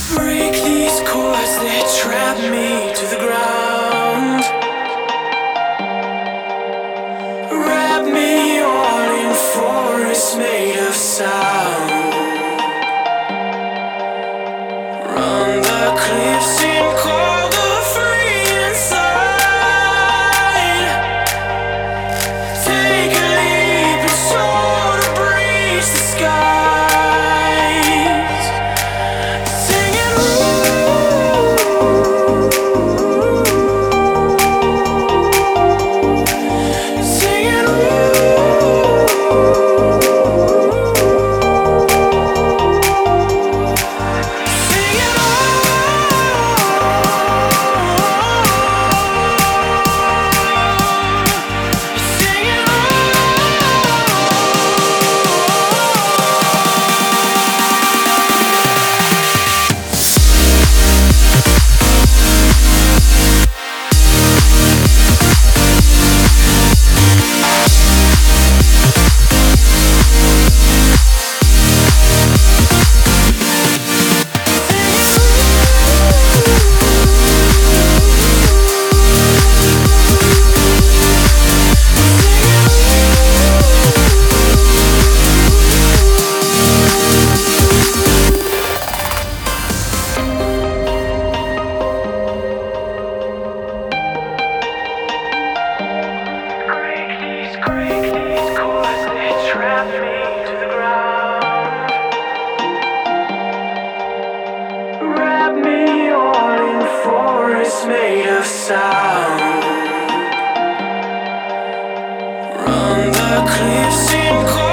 Break these cords that trap me to the ground. Wrap me all in forests made of sound. Run the cliffs and call the free inside. Take a leap and soar to breach the skies. Singing singing made of sound. Run the cliffs and